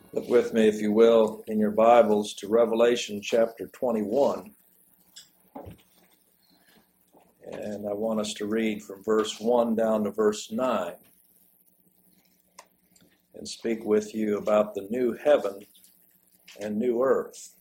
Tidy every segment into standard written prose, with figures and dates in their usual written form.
Look with me, if you will, in your Bibles to Revelation chapter 21. And I want us to read from verse 1 down to verse 9 and speak with you about the new heaven and new earth.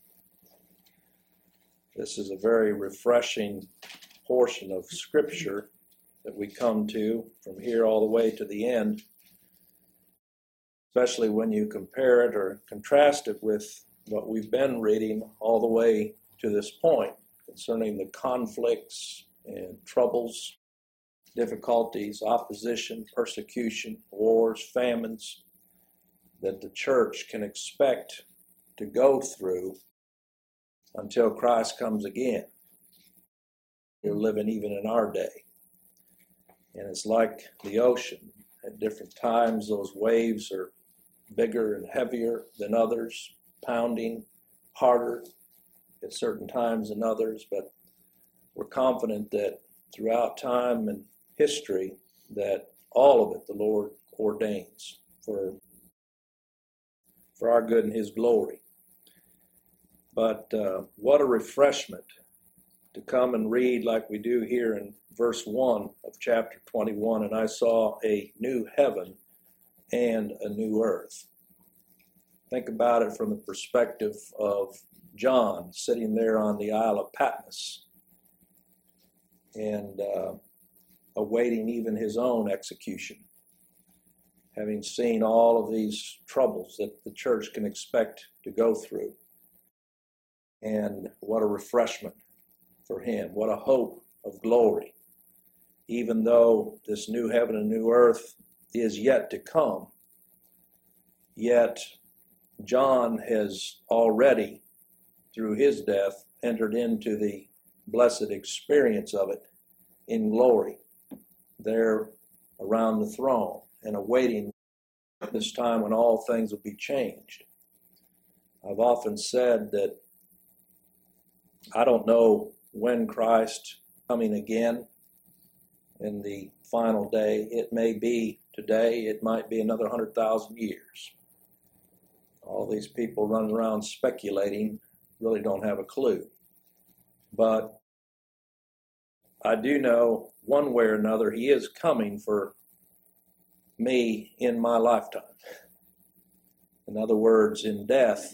This is a very refreshing portion of Scripture that we come to from here all the way to the end, especially when you compare it or contrast it with what we've been reading all the way to this point concerning the conflicts and troubles, difficulties, opposition, persecution, wars, famines that the church can expect to go through until Christ comes again. You're living even in our day. And it's like the ocean. At different times, those waves are bigger and heavier than others, pounding harder at certain times than others, but we're confident that throughout time and history that all of it the Lord ordains for our good and His glory. But what a refreshment to come and read like we do here in verse 1 of chapter 21, and I saw a new heaven and a new earth. Think about it from the perspective of John sitting there on the Isle of Patmos and awaiting even his own execution, having seen all of these troubles that the church can expect to go through. And what a refreshment for him, what a hope of glory. Even though this new heaven and new earth is yet to come, yet John has already, through his death, entered into the blessed experience of it in glory, there around the throne and awaiting this time when all things will be changed. I've often said that I don't know when Christ coming again in the final day. It may be today, it might be another 100,000 years. All these people running around speculating really don't have a clue. But I do know one way or another He is coming for me in my lifetime. In other words, in death,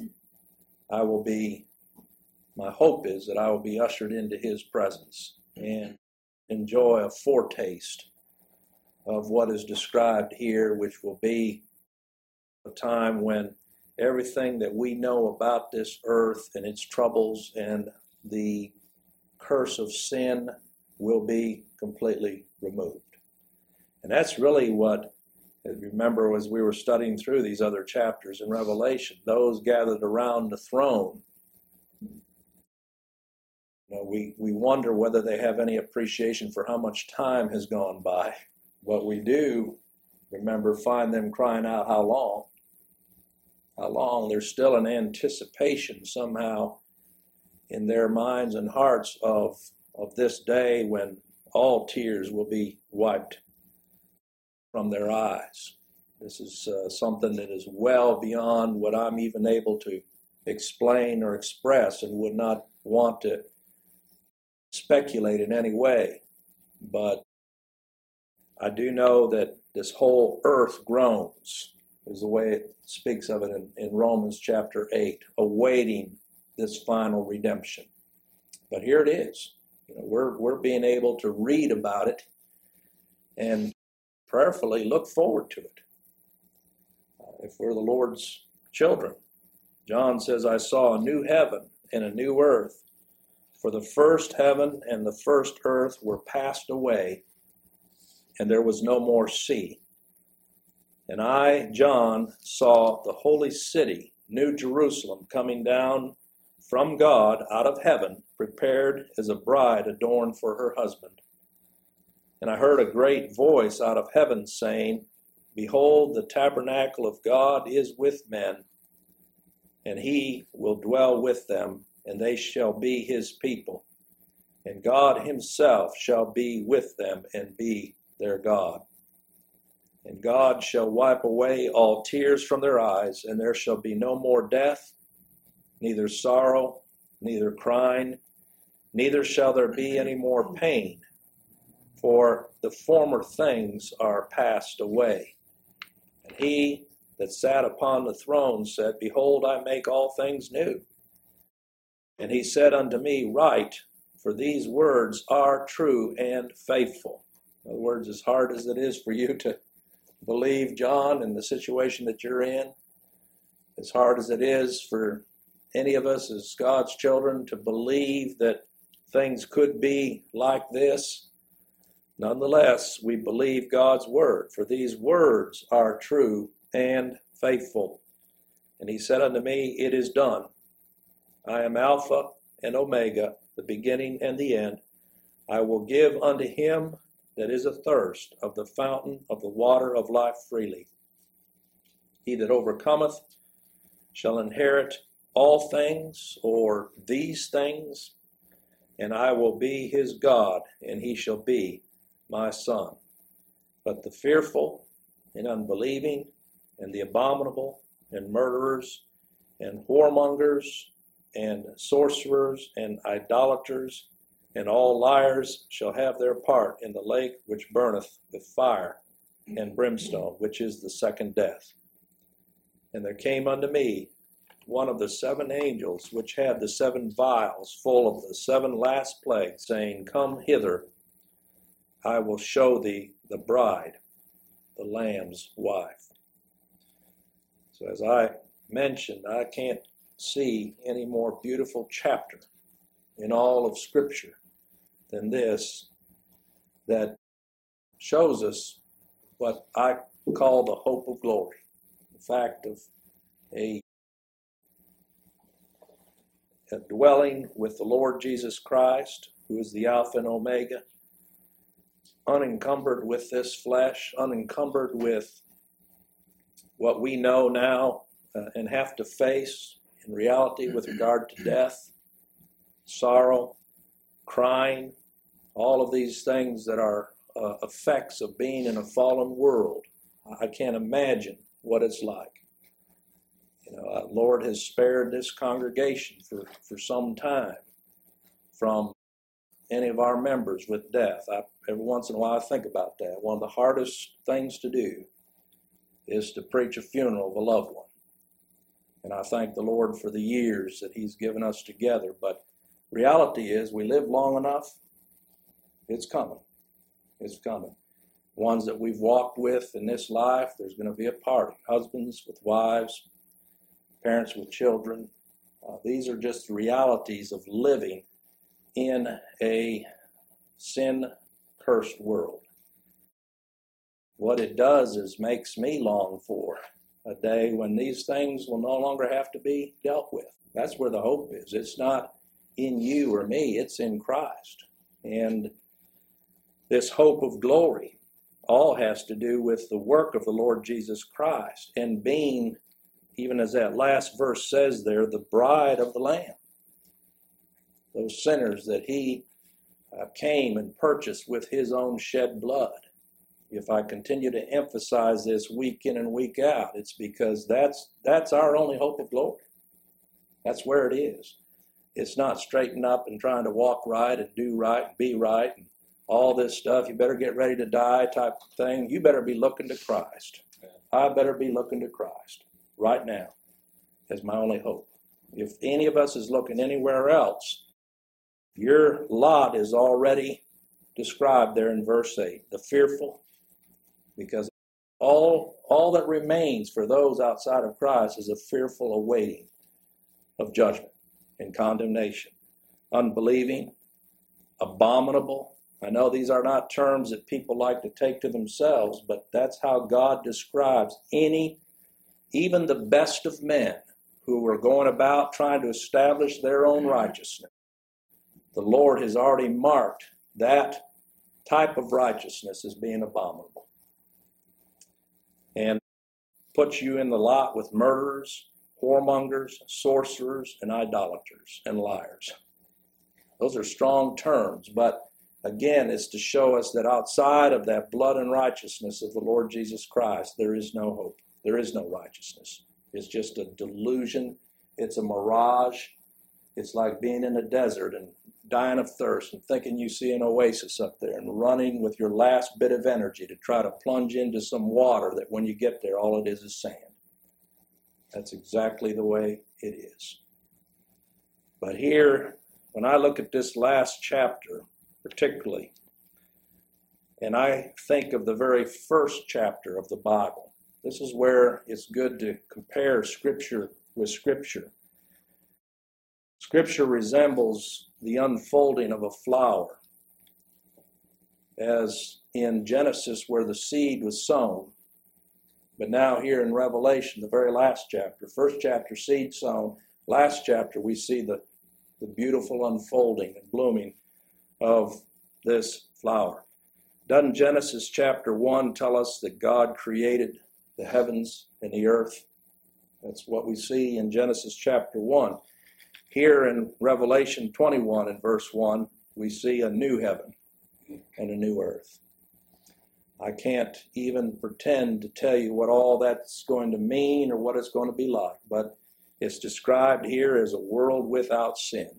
my hope is that I will be ushered into His presence and enjoy a foretaste of what is described here, which will be a time when everything that we know about this earth and its troubles and the curse of sin will be completely removed. And that's really what, remember, as we were studying through these other chapters in Revelation, those gathered around the throne, we wonder whether they have any appreciation for how much time has gone by. What we do, remember, find them crying out, how long? How long? There's still an anticipation somehow in their minds and hearts of this day when all tears will be wiped from their eyes. This is something that is well beyond what I'm even able to explain or express, and would not want to speculate in any way. But I do know that this whole earth groans, is the way it speaks of it in Romans chapter 8, awaiting this final redemption. But here it is. We're being able to read about it and prayerfully look forward to it. If we're the Lord's children. John says, I saw a new heaven and a new earth, for the first heaven and the first earth were passed away, and there was no more sea. And I, John, saw the holy city, New Jerusalem, coming down from God out of heaven, prepared as a bride adorned for her husband. And I heard a great voice out of heaven saying, Behold, the tabernacle of God is with men, and He will dwell with them, and they shall be His people. And God Himself shall be with them and be their God. And God shall wipe away all tears from their eyes, and there shall be no more death, neither sorrow, neither crying, neither shall there be any more pain, for the former things are passed away. And he that sat upon the throne said, Behold, I make all things new. And he said unto me, Write, for these words are true and faithful. In other words, as hard as it is for you to believe, John, in the situation that you're in, as hard as it is for any of us as God's children to believe that things could be like this, nonetheless, we believe God's word, for these words are true and faithful. And he said unto me, It is done. I am Alpha and Omega, the beginning and the end. I will give unto him that is athirst of the fountain of the water of life freely. He that overcometh shall inherit all things, or these things, and I will be his God, and he shall be my son. But the fearful and unbelieving, and the abominable, and murderers, and whoremongers, and sorcerers, and idolaters, and all liars shall have their part in the lake which burneth with fire and brimstone, which is the second death. And there came unto me one of the seven angels, which had the seven vials full of the seven last plagues, saying, Come hither, I will show thee the bride, the Lamb's wife. So as I mentioned, I can't see any more beautiful chapter in all of Scripture than this, that shows us what I call the hope of glory, the fact of a dwelling with the Lord Jesus Christ, who is the Alpha and Omega, unencumbered with this flesh, unencumbered with what we know now and have to face in reality with regard to death, sorrow, crying, all of these things that are effects of being in a fallen world. I can't imagine what it's like. You know, Lord has spared this congregation for some time from any of our members with death. Every once in a while I think about that. One of the hardest things to do is to preach a funeral of a loved one. And I thank the Lord for the years that he's given us together. But reality is, we live long enough, it's coming. It's coming. Ones that we've walked with in this life, there's going to be a party. Husbands with wives, parents with children. These are just realities of living in a sin-cursed world. What it does is makes me long for a day when these things will no longer have to be dealt with. That's where the hope is. It's not in you or me, it's in Christ. And this hope of glory all has to do with the work of the Lord Jesus Christ and being, even as that last verse says there, the bride of the Lamb. Those sinners that he came and purchased with his own shed blood. If I continue to emphasize this week in and week out, it's because that's our only hope of glory. That's where it is. It's not straightening up and trying to walk right and do right and be right and all this stuff. You better get ready to die type of thing. You better be looking to Christ. I better be looking to Christ right now as my only hope. If any of us is looking anywhere else, your lot is already described there in verse 8. The fearful, because all that remains for those outside of Christ is a fearful awaiting of judgment and condemnation. Unbelieving, abominable. I know these are not terms that people like to take to themselves, but that's how God describes even the best of men who are going about trying to establish their own righteousness. The Lord has already marked that type of righteousness as being abominable. And puts you in the lot with murderers, whoremongers, sorcerers, and idolaters, and liars. Those are strong terms, but again, it's to show us that outside of that blood and righteousness of the Lord Jesus Christ, there is no hope. There is no righteousness. It's just a delusion. It's a mirage. It's like being in a desert and dying of thirst and thinking you see an oasis up there and running with your last bit of energy to try to plunge into some water that when you get there, all it is sand. That's exactly the way it is. But here, when I look at this last chapter, particularly, and I think of the very first chapter of the Bible, this is where it's good to compare Scripture with Scripture. Scripture resembles the unfolding of a flower, as in Genesis where the seed was sown. But now here in Revelation, the very last chapter, first chapter, seed sown, last chapter, we see the beautiful unfolding and blooming of this flower. Doesn't Genesis chapter 1 tell us that God created the heavens and the earth? That's what we see in Genesis chapter 1. Here in Revelation 21 and verse 1, we see a new heaven and a new earth. I can't even pretend to tell you what all that's going to mean or what it's going to be like, but it's described here as a world without sin.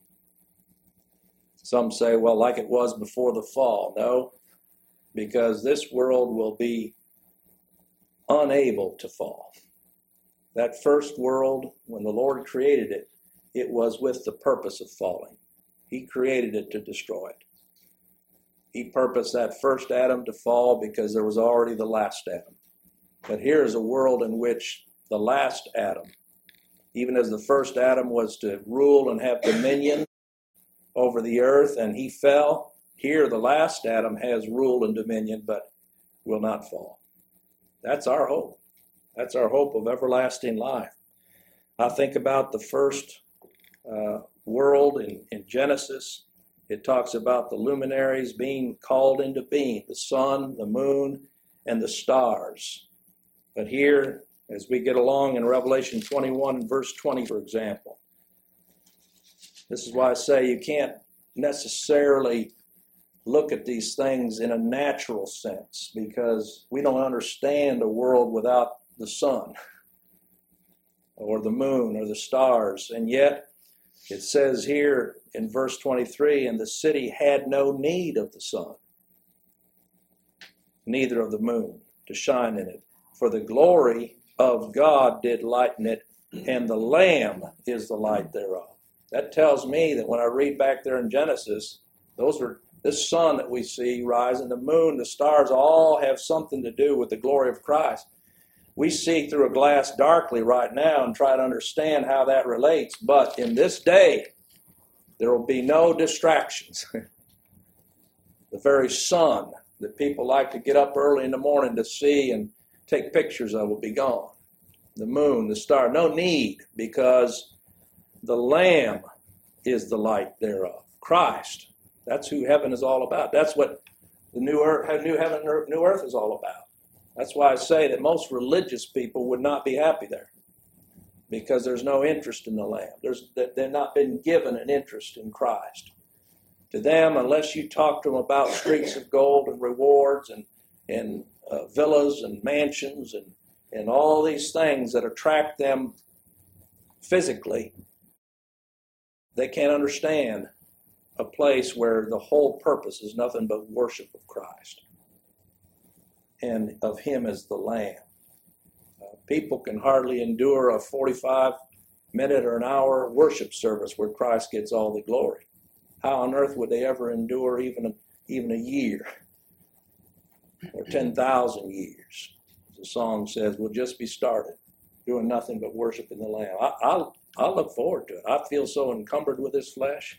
Some say, well, like it was before the fall. No, because this world will be unable to fall. That first world, when the Lord created it, it was with the purpose of falling. He created it to destroy it. He purposed that first Adam to fall because there was already the last Adam. But here is a world in which the last Adam, even as the first Adam was to rule and have dominion over the earth and he fell, here the last Adam has rule and dominion but will not fall. That's our hope. That's our hope of everlasting life. I think about the first world in Genesis. It talks about the luminaries being called into being, the sun, the moon, and the stars. But here, as we get along in Revelation 21 and verse 20, for example, this is why I say you can't necessarily look at these things in a natural sense, because we don't understand a world without the sun or the moon or the stars. And yet, it says here in verse 23, and the city had no need of the sun, neither of the moon to shine in it. For the glory of God did lighten it, and the Lamb is the light thereof. That tells me that when I read back there in Genesis, this sun that we see rising, the moon, the stars, all have something to do with the glory of Christ. We see through a glass darkly right now and try to understand how that relates. But in this day, there will be no distractions. The very sun that people like to get up early in the morning to see and take pictures of will be gone. The moon, the star, no need, because the Lamb is the light thereof. Christ. That's who heaven is all about. That's what the new heaven, new earth is all about. That's why I say that most religious people would not be happy there, because there's no interest in the Lamb. They've not been given an interest in Christ. To them, unless you talk to them about streets of gold and rewards and villas and mansions and all these things that attract them physically, they can't understand a place where the whole purpose is nothing but worship of Christ and of Him as the Lamb. People can hardly endure a 45-minute or an hour worship service where Christ gets all the glory. How on earth would they ever endure even a year or 10,000 years? The song says, we'll just be started, doing nothing but worshiping the Lamb. I look forward to it. I feel so encumbered with this flesh.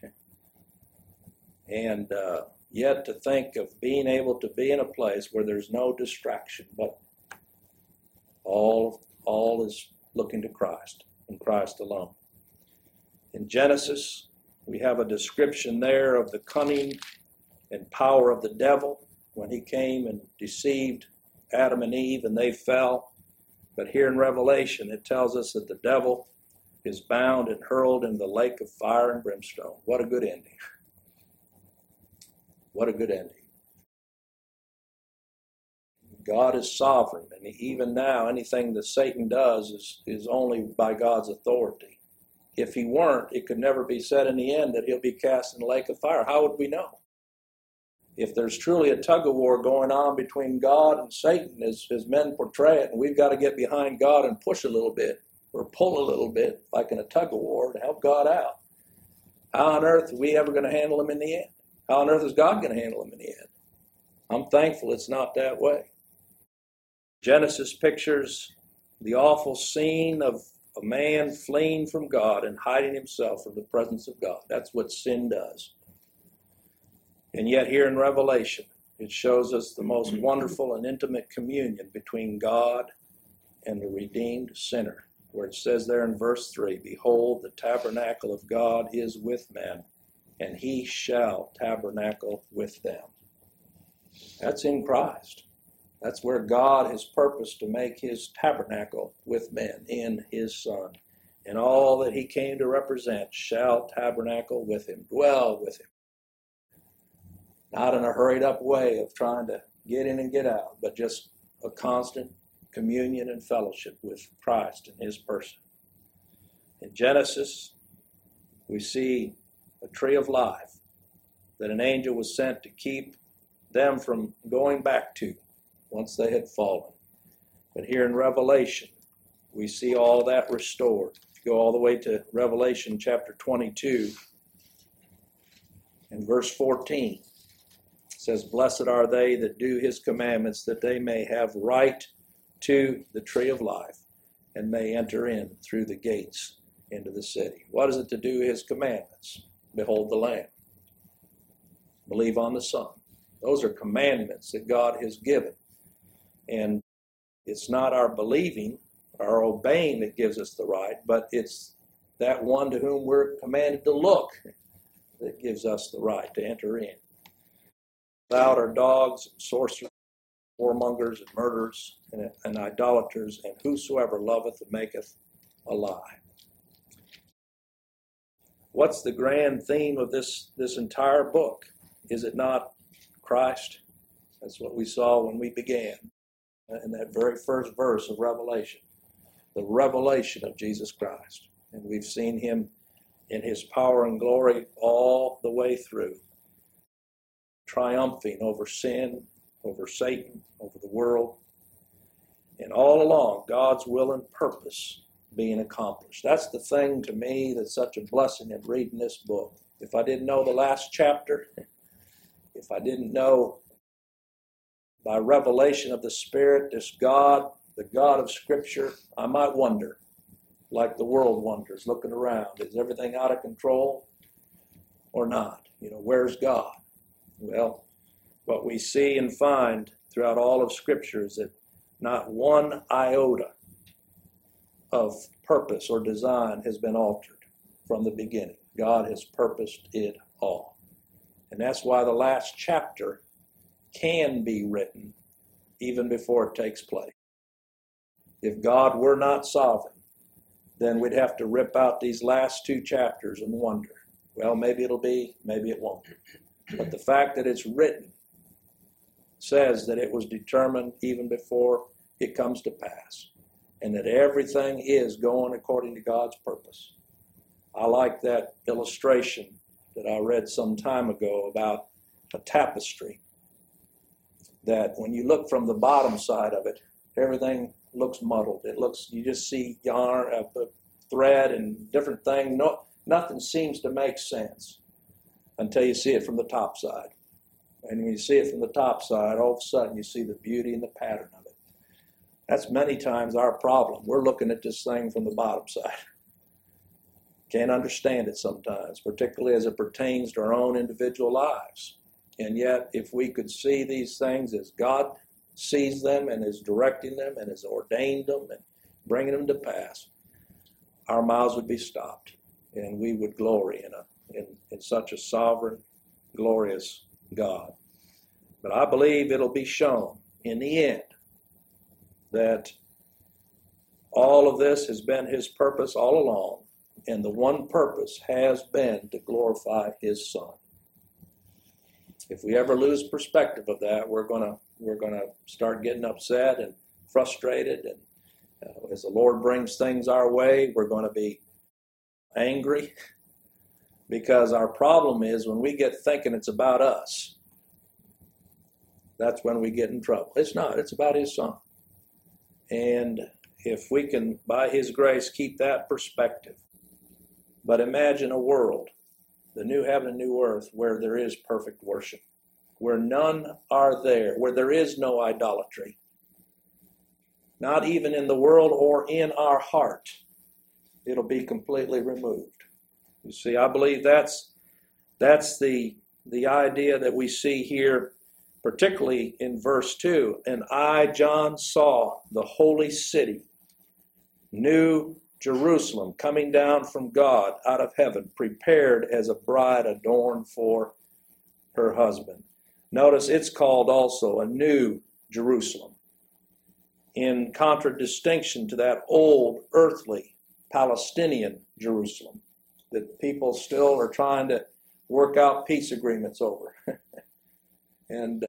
And yet to think of being able to be in a place where there's no distraction, but all is looking to Christ and Christ alone. In Genesis, we have a description there of the cunning and power of the devil when he came and deceived Adam and Eve and they fell. But here in Revelation, it tells us that the devil is bound and hurled in the lake of fire and brimstone. What a good ending. What a good ending. God is sovereign, and even now anything that Satan does is only by God's authority. If he weren't, it could never be said in the end that he'll be cast in the lake of fire. How would we know? If there's truly a tug-of-war going on between God and Satan, as men portray it, and we've got to get behind God and push a little bit, or pull a little bit, like in a tug-of-war, to help God out, how on earth are we ever going to handle him in the end? How on earth is God going to handle him in the end? I'm thankful it's not that way. Genesis pictures the awful scene of a man fleeing from God and hiding himself from the presence of God. That's what sin does. And yet here in Revelation, it shows us the most wonderful and intimate communion between God and the redeemed sinner, where it says there in verse 3, "Behold, the tabernacle of God is with men, and he shall tabernacle with them." That's in Christ. That's where God has purposed to make his tabernacle with men in his Son. And all that he came to represent shall tabernacle with him, dwell with him. Not in a hurried up way of trying to get in and get out, but just a constant communion and fellowship with Christ and his person. In Genesis, we see a tree of life that an angel was sent to keep them from going back to once they had fallen. But here in Revelation, we see all that restored. If you go all the way to Revelation chapter 22 and verse 14, it says, "Blessed are they that do his commandments, that they may have right to the tree of life and may enter in through the gates into the city." What is it to do his commandments? Behold the Lamb. Believe on the Son. Those are commandments that God has given. And it's not our believing, our obeying that gives us the right, but it's that one to whom we're commanded to look that gives us the right to enter in. Without are dogs, sorcerers, whoremongers, and murderers, and idolaters, and whosoever loveth and maketh a lie. What's the grand theme of this entire book? Is it not Christ? That's what we saw when we began in that very first verse of Revelation. The revelation of Jesus Christ. And we've seen him in his power and glory all the way through, triumphing over sin, over Satan, over the world, and all along God's will and purpose being accomplished. That's the thing to me that's such a blessing in reading this book. If I didn't know the last chapter, if I didn't know by revelation of the Spirit, this God, the God of Scripture, I might wonder, like the world wonders, looking around, is everything out of control or not? Where's God? Well, what we see and find throughout all of Scripture is that not one iota of purpose or design has been altered from the beginning. God has purposed it all. And that's why the last chapter can be written even before it takes place. If God were not sovereign, then we'd have to rip out these last two chapters and wonder, well, maybe it'll be, maybe it won't. But the fact that it's written says that it was determined even before it comes to pass, and that everything is going according to God's purpose. I like that illustration that I read some time ago about a tapestry, that when you look from the bottom side of it, everything looks muddled. You just see yarn, thread, and different things. Nothing seems to make sense until you see it from the top side. And when you see it from the top side, all of a sudden you see the beauty and the pattern of it. That's many times our problem. We're looking at this thing from the bottom side. Can't understand it sometimes, particularly as it pertains to our own individual lives. And yet, if we could see these things as God sees them and is directing them and has ordained them and bringing them to pass, our mouths would be stopped, and we would glory in such a sovereign, glorious God. But I believe it'll be shown in the end that all of this has been his purpose all along, and the one purpose has been to glorify his Son. If we ever lose perspective of that, we're gonna start getting upset and frustrated, and as the Lord brings things our way, we're going to be angry, because our problem is when we get thinking it's about us, that's when we get in trouble. It's not. It's about His Son. And if we can, by His grace, keep that perspective. But imagine a world, the new heaven and new earth, where there is perfect worship, where none are there, where there is no idolatry, not even in the world or in our heart. It'll be completely removed. You see, I believe that's the idea that we see here, particularly in verse 2. And I, John, saw the holy city, New Jerusalem, coming down from God out of heaven, prepared as a bride adorned for her husband. Notice it's called also a New Jerusalem, in contradistinction to that old earthly Palestinian Jerusalem that people still are trying to work out peace agreements over. And,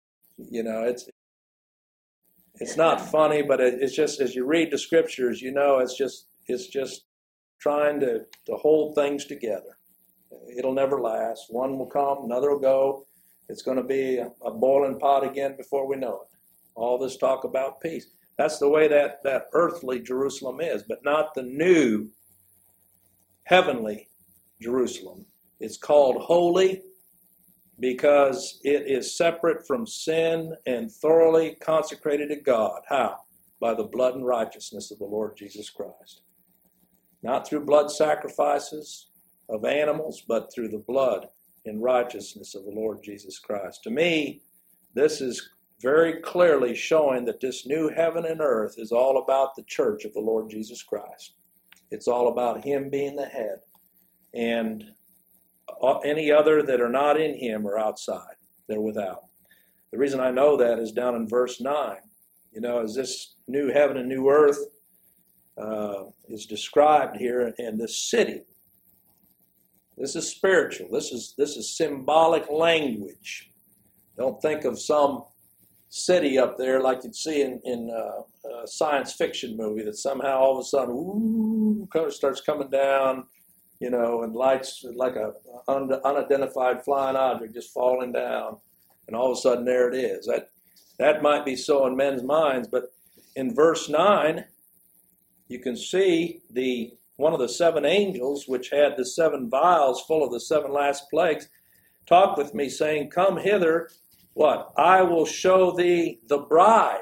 it's not funny, but it's just, as you read the scriptures, it's just trying to hold things together. It'll never last. One will come, another will go. It's going to be a boiling pot again before we know it. All this talk about peace. That's the way that earthly Jerusalem is, but not the new heavenly Jerusalem. It's called holy because it is separate from sin and thoroughly consecrated to God. How? By the blood and righteousness of the Lord Jesus Christ. Not through blood sacrifices of animals, but through the blood and righteousness of the Lord Jesus Christ. To me, this is very clearly showing that this new heaven and earth is all about the church of the Lord Jesus Christ. It's all about Him being the head. And any other that are not in Him are outside. They're without. The reason I know that is down in verse 9. As this new heaven and new earth is described here in this city. This is spiritual. This is symbolic language. Don't think of some city up there like you'd see in a science fiction movie that somehow all of a sudden starts coming down, and lights like a unidentified flying object just falling down, and all of a sudden there it is. That might be so in men's minds, but in verse 9 you can see one of the seven angels, which had the seven vials full of the seven last plagues, talked with me, saying, "Come hither, what? I will show thee the bride,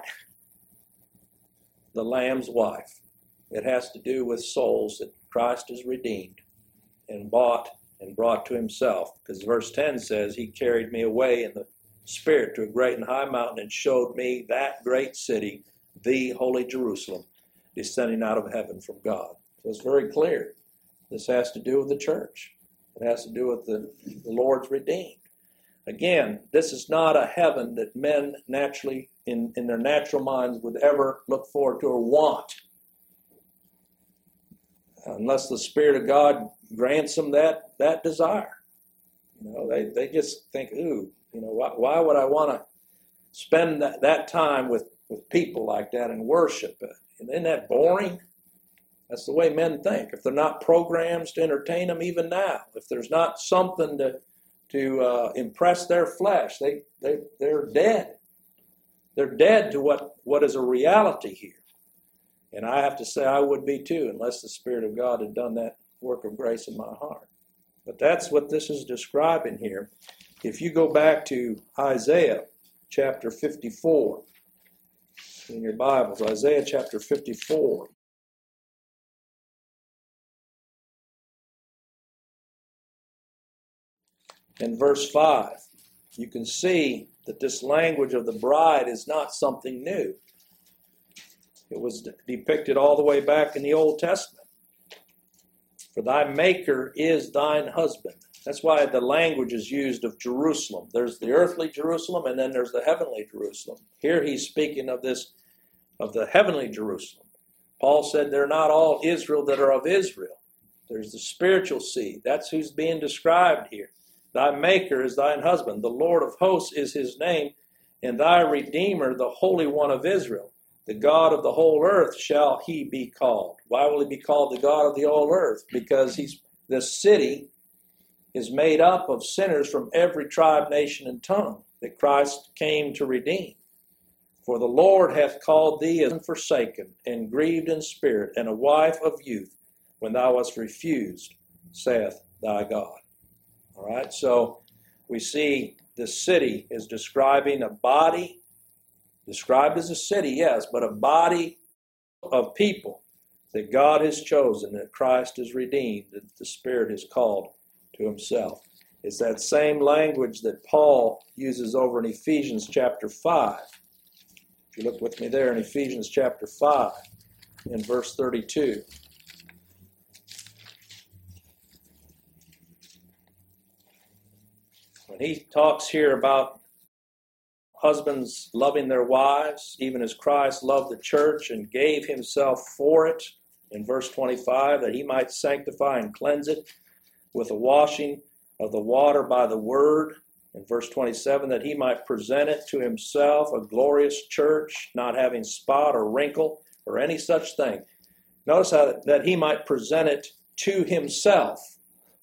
the Lamb's wife." It has to do with souls that Christ has redeemed and bought and brought to Himself. Because verse 10 says, He carried me away in the Spirit to a great and high mountain and showed me that great city, the holy Jerusalem, descending out of heaven from God. So it's very clear. This has to do with the church. It has to do with the Lord's redeemed. Again, this is not a heaven that men naturally, in their natural minds, would ever look forward to or want. Unless the Spirit of God grants them that desire. They just think, why would I want to spend that time with people like that and worship? Isn't that boring? That's the way men think. If they're not programs to entertain them even now, if there's not something to impress their flesh, they're dead. They're dead to what is a reality here. And I have to say I would be too, unless the Spirit of God had done that work of grace in my heart. But that's what this is describing here. If you go back to Isaiah chapter 54 in your Bibles, Isaiah chapter 54. In verse 5, you can see that this language of the bride is not something new. It was depicted all the way back in the Old Testament. For thy maker is thine husband. That's why the language is used of Jerusalem. There's the earthly Jerusalem, and then there's the heavenly Jerusalem. Here he's speaking of the heavenly Jerusalem. Paul said they're not all Israel that are of Israel. There's the spiritual seed. That's who's being described here. Thy Maker is thine husband. The Lord of hosts is his name, and thy Redeemer, the Holy One of Israel. The God of the whole earth shall he be called. Why will he be called the God of the whole earth? Because this city is made up of sinners from every tribe, nation, and tongue that Christ came to redeem. For the Lord hath called thee as forsaken, and grieved in spirit, and a wife of youth, when thou wast refused, saith thy God. All right, so we see the city is describing a body, described as a city, yes, but a body of people that God has chosen, that Christ has redeemed, that the Spirit has called to himself. It's that same language that Paul uses over in Ephesians chapter 5. If you look with me there in Ephesians chapter 5, in verse 32. When he talks here about husbands loving their wives, even as Christ loved the church and gave himself for it, in verse 25, that he might sanctify and cleanse it with the washing of the water by the word. In verse 27, that he might present it to himself a glorious church, not having spot or wrinkle or any such thing. Notice how that he might present it to himself.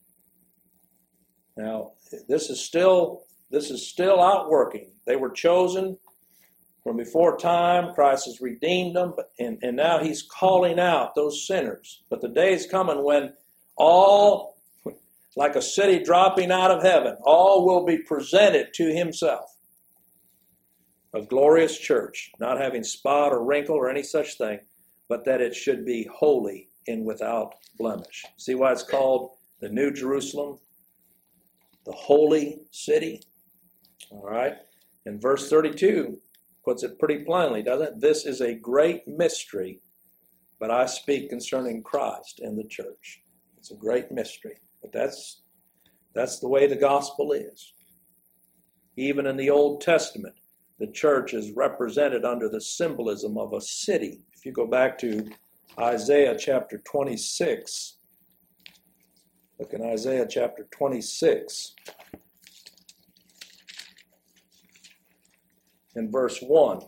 Now, this is still outworking. They were chosen from before time. Christ has redeemed them, and now he's calling out those sinners. But the day is coming when all, like a city dropping out of heaven, all will be presented to himself. A glorious church, not having spot or wrinkle or any such thing, but that it should be holy and without blemish. See why it's called the New Jerusalem, the holy city? All right. And verse 32 puts it pretty plainly, doesn't it? This is a great mystery, but I speak concerning Christ and the church. It's a great mystery. But that's the way the gospel is. Even in the Old Testament, the church is represented under the symbolism of a city. If you go back to Isaiah chapter 26, look in Isaiah chapter 26, in verse 1.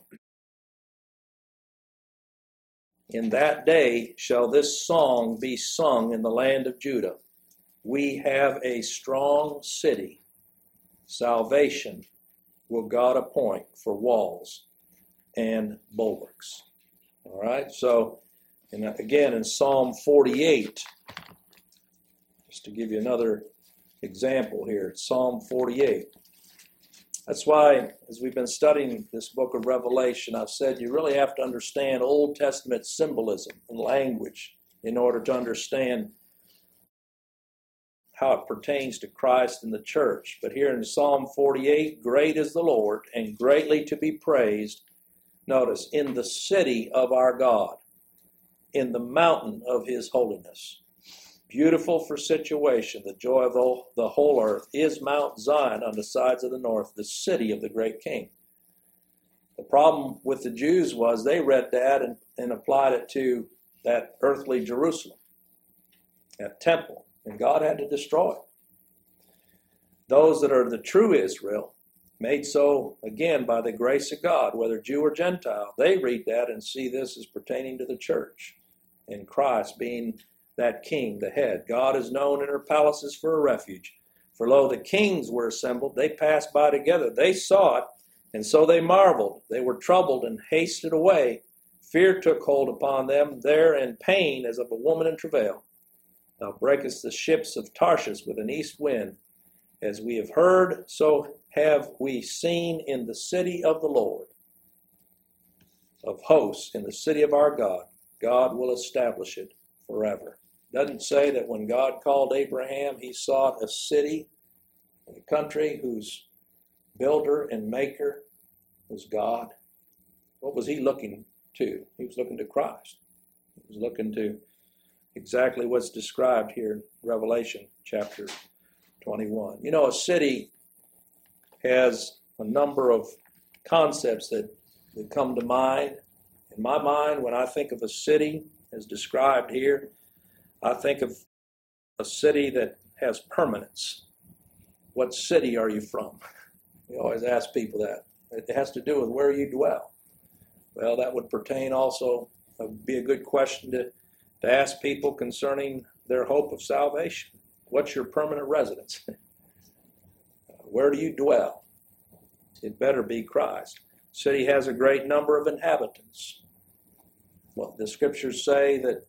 In that day shall this song be sung in the land of Judah. We have a strong city. Salvation will God appoint for walls and bulwarks. All right, so and again in Psalm 48, just to give you another example here, Psalm 48. That's why, as we've been studying this book of Revelation, I've said you really have to understand Old Testament symbolism and language in order to understand how it pertains to Christ and the church. But here in Psalm 48, great is the Lord and greatly to be praised. Notice, in the city of our God, in the mountain of his holiness. Beautiful for situation, the joy of the whole earth is Mount Zion on the sides of the north, the city of the great king. The problem with the Jews was they read that and applied it to that earthly Jerusalem, that temple. And God had to destroy it. Those that are the true Israel, made so, again, by the grace of God, whether Jew or Gentile, they read that and see this as pertaining to the church, and Christ being that king, the head. God is known in her palaces for a refuge. For lo, the kings were assembled. They passed by together. They saw it, and so they marveled. They were troubled and hasted away. Fear took hold upon them there, and pain as of a woman in travail. Thou breakest the ships of Tarshish with an east wind. As we have heard, so have we seen in the city of the Lord of hosts, in the city of our God. God will establish it forever. It doesn't say that when God called Abraham, he sought a city, a country whose builder and maker was God. What was he looking to? He was looking to Christ. He was looking to exactly what's described here in Revelation chapter 21. You know, a city has a number of concepts that come to mind. In my mind, when I think of a city as described here, I think of a city that has permanence. what city are you from? We always ask people that. It has to do with where you dwell. Well, that would pertain also, be a good question to ask people concerning their hope of salvation. What's your permanent residence? Where do you dwell? It better be Christ. The city has a great number of inhabitants. Well, the scriptures say that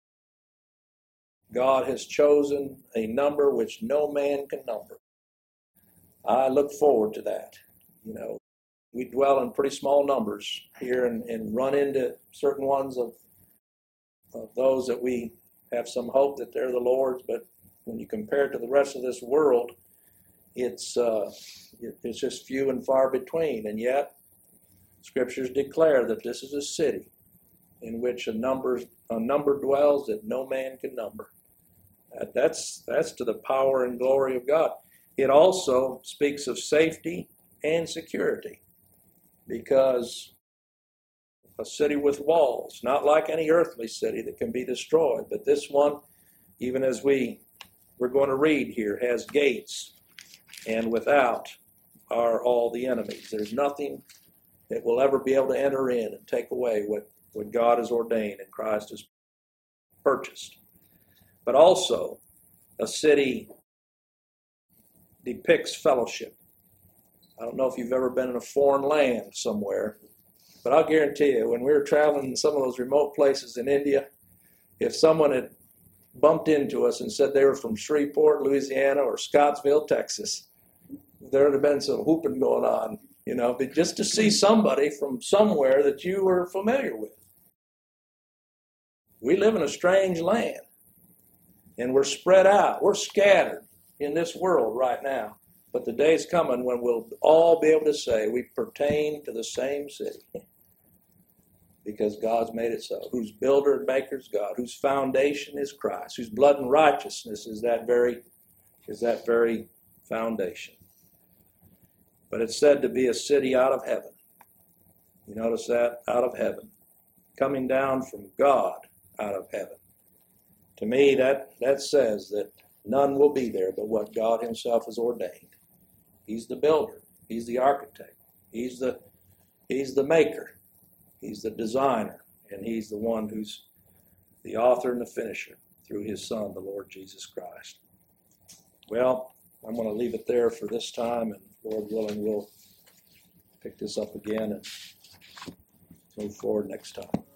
God has chosen a number which no man can number. I look forward to that. You know, we dwell in pretty small numbers here and run into certain ones of those that we have some hope that they're the Lord's, but when you compare it to the rest of this world, it's just few and far between. And yet, scriptures declare that this is a city in which a number dwells that no man can number. That's to the power and glory of God. It also speaks of safety and security, because a city with walls, not like any earthly city that can be destroyed, but this one, even as we're going to read here, has gates, and without are all the enemies. There's nothing that will ever be able to enter in and take away what God has ordained and Christ has purchased. But also, a city depicts fellowship. I don't know if you've ever been in a foreign land somewhere, but I'll guarantee you, when we were traveling in some of those remote places in India, if someone had bumped into us and said they were from Shreveport, Louisiana, or Scottsville, Texas, there would have been some whooping going on, you know, but just to see somebody from somewhere that you were familiar with. We live in a strange land, and we're spread out. We're scattered in this world right now. But the day's coming when we'll all be able to say we pertain to the same city, because God's made it so. Whose builder and maker is God, whose foundation is Christ, whose blood and righteousness is that very foundation. But it's said to be a city out of heaven. You notice that? Out of heaven. Coming down from God out of heaven. To me, that says that none will be there but what God himself has ordained. He's the builder. He's the architect. He's the maker. He's the designer. And he's the one who's the author and the finisher through his Son, the Lord Jesus Christ. Well, I'm going to leave it there for this time, and Lord willing, we'll pick this up again and move forward next time.